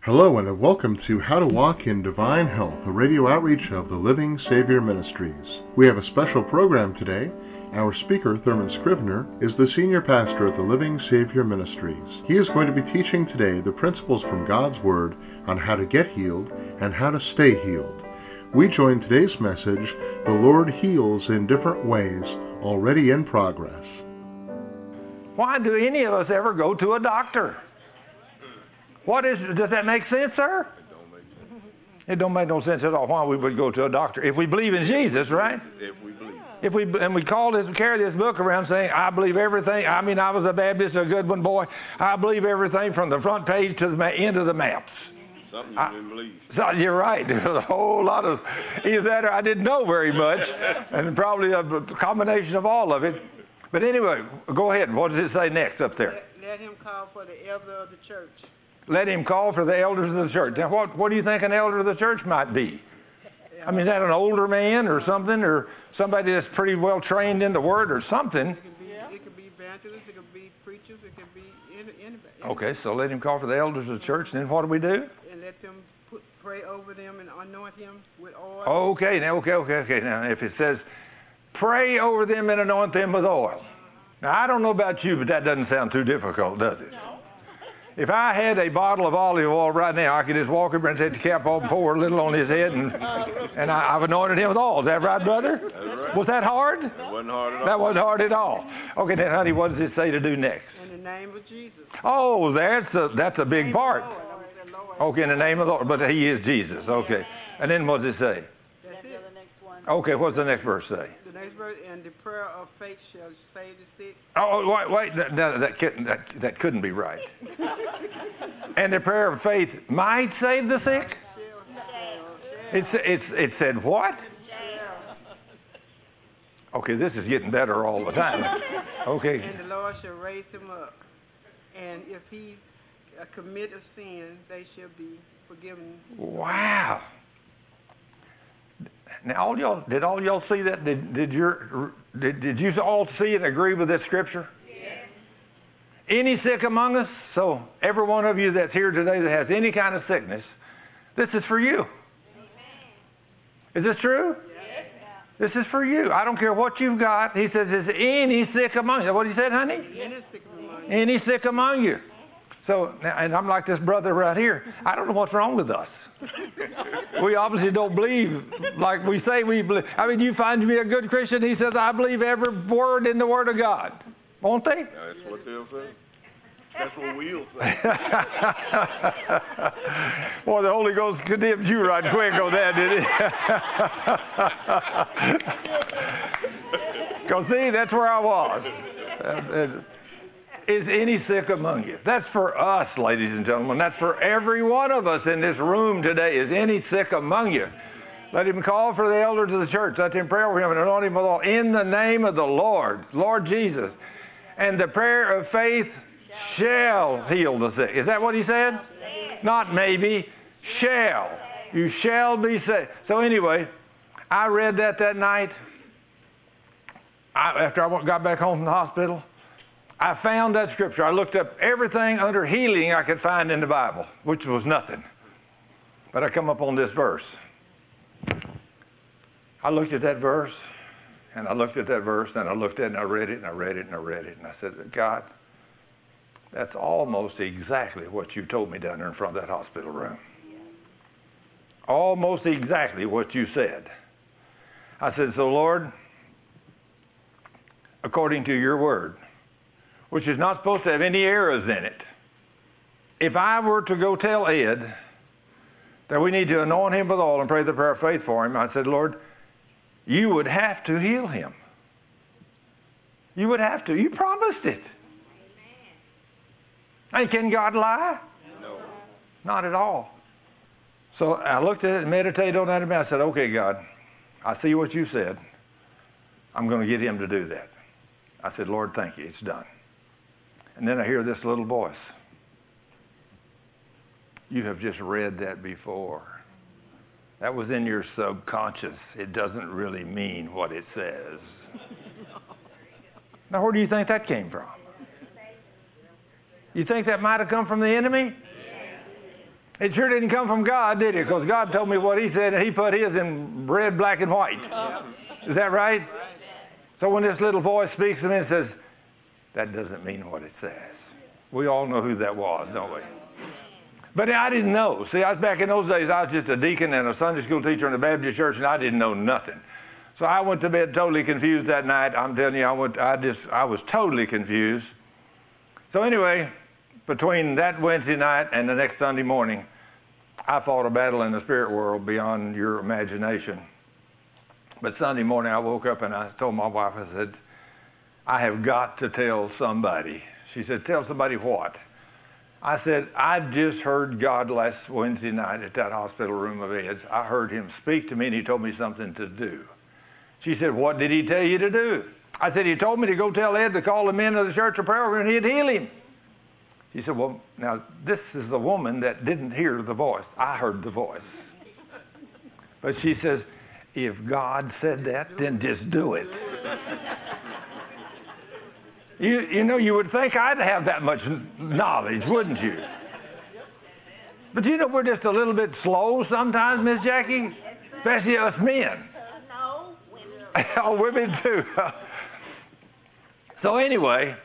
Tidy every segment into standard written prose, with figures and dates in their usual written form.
Hello and welcome to How to Walk in Divine Health, a radio outreach of the Living Savior Ministries. We have a special program today. Our speaker, Thurman Scrivener, is the senior pastor at the Living Savior Ministries. He is going to be teaching today the principles from God's Word on how to get healed and how to stay healed. We join today's message, The Lord Heals in Different Ways, already in progress. Why do any of us ever go to a doctor? Does that make sense, sir? It don't make no sense at all. Why we would go to a doctor if we believe in Jesus, right? If we believe. And we carry this book around saying, I believe everything. I was a Baptist, a good one, boy. I believe everything from the front page to the end of the maps. Something you didn't believe. So you're right. There's a whole lot of either that or I didn't know very much, and probably a combination of all of it. But anyway, go ahead. What does it say next up there? Let him call for the elder of the church. Let him call for the elders of the church. Now, what do you think an elder of the church might be? I mean, is that an older man or something, or somebody that's pretty well trained in the Word or something? It could be evangelists, it could be preachers, it could be anybody. Okay, so let him call for the elders of the church, and then what do we do? And let them pray over them and anoint him with oil. Okay. Now, if it says, pray over them and anoint them with oil. Now, I don't know about you, but that doesn't sound too difficult, does it? If I had a bottle of olive oil right now, I could just walk over and take the cap off and pour a little on his head, and I've anointed him with oil. Is that right, brother? That's right. Was that hard? That wasn't hard at all. That wasn't hard at all. Okay, then, honey, what does it say to do next? In the name of Jesus. Oh, that's a big part. Lord. Okay, in the name of the Lord, but he is Jesus. Okay, and then what does it say? That's it. Okay, what's the next verse say? The next verse, and the prayer of faith shall save the sick. Oh, wait, no, that couldn't be right. And the prayer of faith might save the sick? It said what? Okay, this is getting better all the time. Okay. And the Lord shall raise him up. And if he commit a sin, they shall be forgiven. Wow. Now, did all y'all see that? Did you all see and agree with this scripture? Yes. Any sick among us? So every one of you that's here today that has any kind of sickness, this is for you. Is this true? Yes. This is for you. I don't care what you've got. He says, is any sick among you? What he said, honey? Any sick among you. Any sick among you. So, and I'm like this brother right here. I don't know what's wrong with us. We obviously don't believe like we say we believe. I mean, you find me a good Christian. He says, I believe every word in the Word of God. Won't they? That's what they'll say. That's what we'll say. Boy, the Holy Ghost condemned you right quick on that, did he? Because see, that's where I was. Is any sick among you? That's for us, ladies and gentlemen. That's for every one of us in this room today. Is any sick among you? Let him call for the elders of the church. Let them pray over him and anoint him with oil in the name of the Lord Jesus. And the prayer of faith shall heal the sick. Is that what he said? Not maybe. Shall. You shall be saved. So anyway, I read that night. After I got back home from the hospital, I found that scripture. I looked up everything under healing I could find in the Bible, which was nothing. But I come up on this verse. I looked at that verse, and I looked at that verse, and I looked at it, and I read it, and I read it, and I read it. And I said, God, that's almost exactly what you told me down there in front of that hospital room. Almost exactly what you said. I said, so Lord, according to your word, which is not supposed to have any errors in it. If I were to go tell Ed that we need to anoint him with oil and pray the prayer of faith for him, I said, Lord, you would have to heal him. You would have to. You promised it. Hey, can God lie? No. Not at all. So I looked at it and meditated on that and I said, okay, God, I see what you said. I'm going to get him to do that. I said, Lord, thank you. It's done. And then I hear this little voice. You have just read that before. That was in your subconscious. It doesn't really mean what it says. Now, where do you think that came from? You think that might have come from the enemy? It sure didn't come from God, did it? Because God told me what He said, and He put His in red, black, and white. Is that right? So when this little voice speaks to me and says, that doesn't mean what it says. We all know who that was, don't we? But I didn't know. See, I was back in those days, I was just a deacon and a Sunday school teacher in a Baptist church, and I didn't know nothing. So I went to bed totally confused that night. I'm telling you, I was totally confused. So anyway, between that Wednesday night and the next Sunday morning, I fought a battle in the spirit world beyond your imagination. But Sunday morning I woke up and I told my wife, I said, I have got to tell somebody. She said, tell somebody what? I said, I just heard God last Wednesday night at that hospital room of Ed's. I heard Him speak to me and He told me something to do. She said, what did He tell you to do? I said, He told me to go tell Ed to call the men of the church of prayer and He'd heal him. She said, well, now this is the woman that didn't hear the voice. I heard the voice. But she says, if God said that, then just do it. You know, you would think I'd have that much knowledge, wouldn't you? But you know, we're just a little bit slow sometimes, Miss Jackie, especially us men. No, women. Oh, women too. So anyway,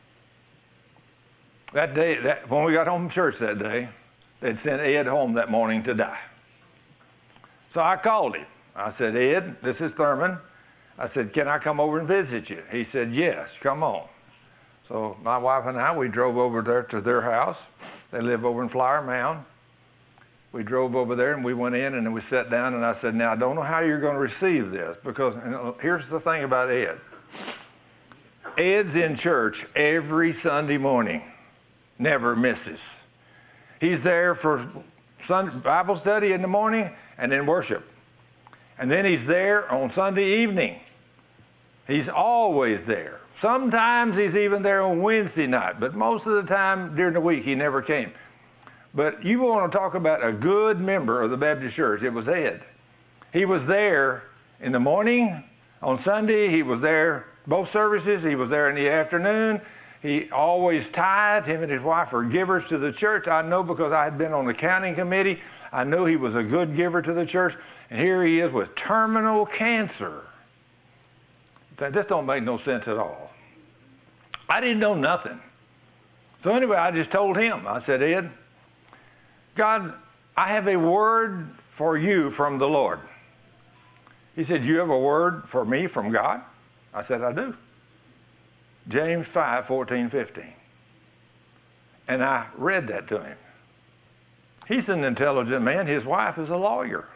that day, when we got home from church that day, they'd sent Ed home that morning to die. So I called him. I said, Ed, this is Thurman. I said, can I come over and visit you? He said, yes, come on. So my wife and I, we drove over there to their house. They live over in Flower Mound. We drove over there and we went in and we sat down and I said, now I don't know how you're going to receive this because here's the thing about Ed. Ed's in church every Sunday morning, never misses. He's there for Bible study in the morning and then worship. And then he's there on Sunday evening. He's always there. Sometimes he's even there on Wednesday night, but most of the time during the week he never came. But you want to talk about a good member of the Baptist church, it was Ed. He was there in the morning, on Sunday, he was there both services, he was there in the afternoon. He always tithed. Him and his wife are givers to the church. I know because I had been on the counting committee. I knew he was a good giver to the church. And here he is with terminal cancer. This don't make no sense at all. I didn't know nothing. So anyway, I just told him. I said, Ed, God, I have a word for you from the Lord. He said, you have a word for me from God? I said, I do. James 5:14-15. And I read that to him. He's an intelligent man. His wife is a lawyer.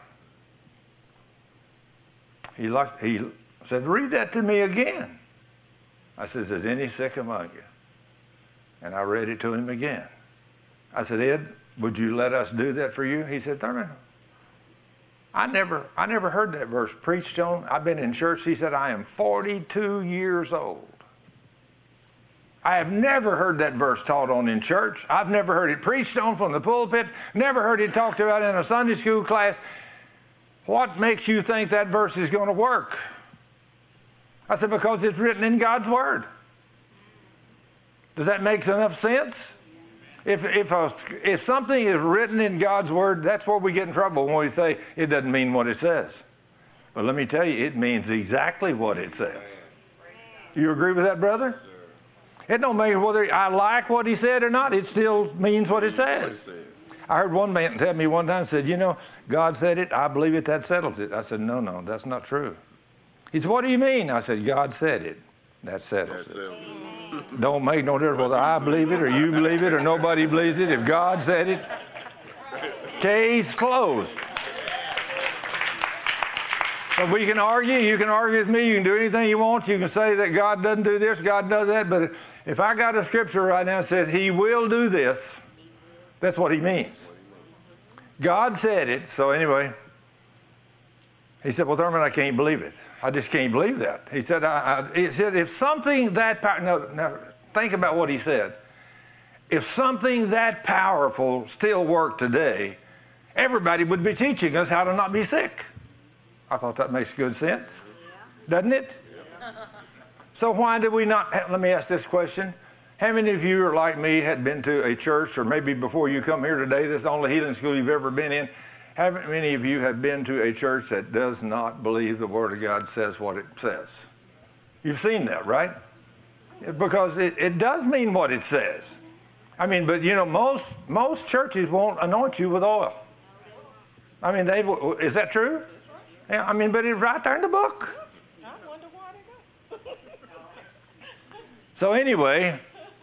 He said, read that to me again. I said, is any sick among you? And I read it to him again. I said, Ed, would you let us do that for you? He said, Thurman, I never heard that verse preached on. I've been in church. He said, I am 42 years old. I have never heard that verse taught on in church. I've never heard it preached on from the pulpit. Never heard it talked about in a Sunday school class. What makes you think that verse is going to work? I said, because it's written in God's Word. Does that make enough sense? If something is written in God's Word, that's where we get in trouble when we say it doesn't mean what it says. But let me tell you, it means exactly what it says. You agree with that, brother? It don't matter whether I like what he said or not. It still means what it says. I heard one man tell me one time, said, you know, God said it, I believe it, that settles it. I said, no, that's not true. He said, what do you mean? I said, God said it, that settles it. Don't make no difference whether I believe it or you believe it or nobody believes it. If God said it, case closed. But we can argue. You can argue with me. You can do anything you want. You can say that God doesn't do this, God does that. But if I got a scripture right now that says He will do this, that's what He means. God said it. So anyway, he said, well, Thurman, I can't believe it. I just can't believe that. He said, if something that powerful, now think about what he said. If something that powerful still worked today, everybody would be teaching us how to not be sick. I thought that makes good sense. Doesn't it? So why do we not, let me ask this question. How many of you are like me, had been to a church, or maybe before you come here today, this is the only healing school you've ever been in? How many of you have been to a church that does not believe the Word of God says what it says? You've seen that, right? Because it does mean what it says. I mean, but you know, most churches won't anoint you with oil. I mean, is that true? Yeah, I mean, but it's right there in the book. I wonder why they don't. So anyway,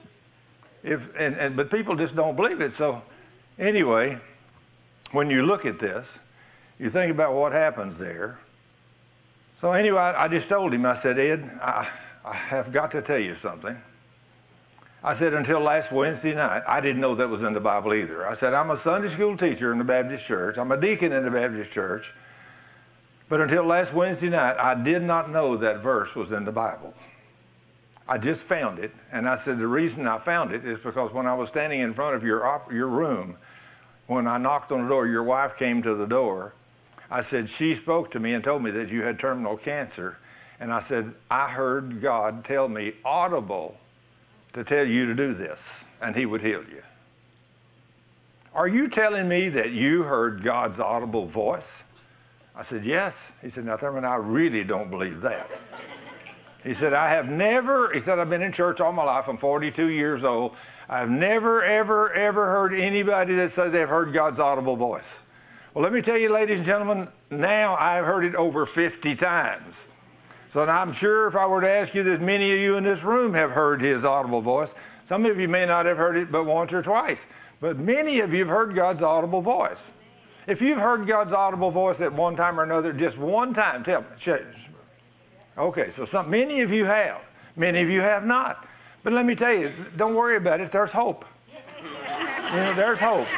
but people just don't believe it. So anyway, when you look at this, you think about what happens there. So anyway, I just told him, I said, Ed, I have got to tell you something. I said, until last Wednesday night, I didn't know that was in the Bible either. I said, I'm a Sunday school teacher in the Baptist church. I'm a deacon in the Baptist church. But until last Wednesday night, I did not know that verse was in the Bible. I just found it. And I said, the reason I found it is because when I was standing in front of your room, when I knocked on the door, your wife came to the door. I said, she spoke to me and told me that you had terminal cancer. And I said, I heard God tell me audible to tell you to do this, and he would heal you. Are you telling me that you heard God's audible voice? I said, yes. He said, now, Thurman, I really don't believe that. He said, I've been in church all my life. I'm 42 years old. I've never, ever, ever heard anybody that says they've heard God's audible voice. Well, let me tell you, ladies and gentlemen, now I've heard it over 50 times. So I'm sure if I were to ask you that many of you in this room have heard his audible voice. Some of you may not have heard it but once or twice. But many of you have heard God's audible voice. If you've heard God's audible voice at one time or another, just one time, tell me. Okay, so many of you have. Many of you have not. But let me tell you, don't worry about it. There's hope. There's hope.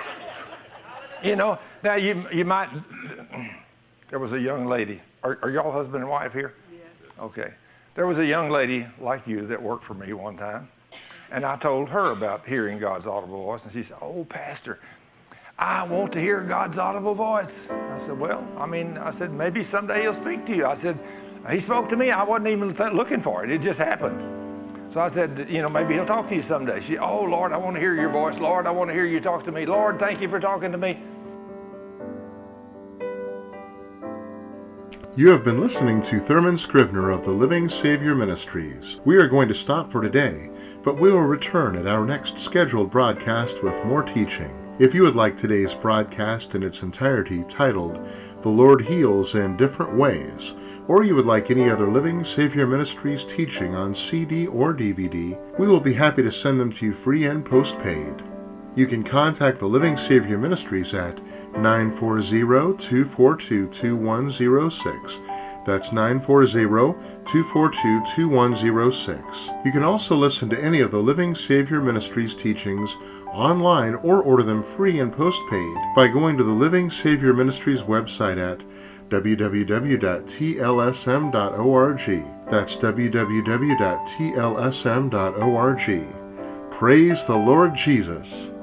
Now you might, there was a young lady. Are y'all husband and wife here? Yes. Okay. There was a young lady like you that worked for me one time. And I told her about hearing God's audible voice. And she said, oh, Pastor, I want to hear God's audible voice. I said, well, I said, maybe someday he'll speak to you. I said, he spoke to me. I wasn't even looking for it. It just happened. So I said, maybe he'll talk to you someday. She said, oh, Lord, I want to hear your voice. Lord, I want to hear you talk to me. Lord, thank you for talking to me. You have been listening to Thurman Scrivener of the Living Savior Ministries. We are going to stop for today, but we will return at our next scheduled broadcast with more teaching. If you would like today's broadcast in its entirety titled, The Lord Heals in Different Ways, or you would like any other Living Savior Ministries teaching on CD or DVD, we will be happy to send them to you free and postpaid. You can contact the Living Savior Ministries at 940-242-2106. That's 940-242-2106. You can also listen to any of the Living Savior Ministries teachings online or order them free and postpaid by going to the Living Savior Ministries website at www.tlsm.org. That's www.tlsm.org. Praise the Lord Jesus.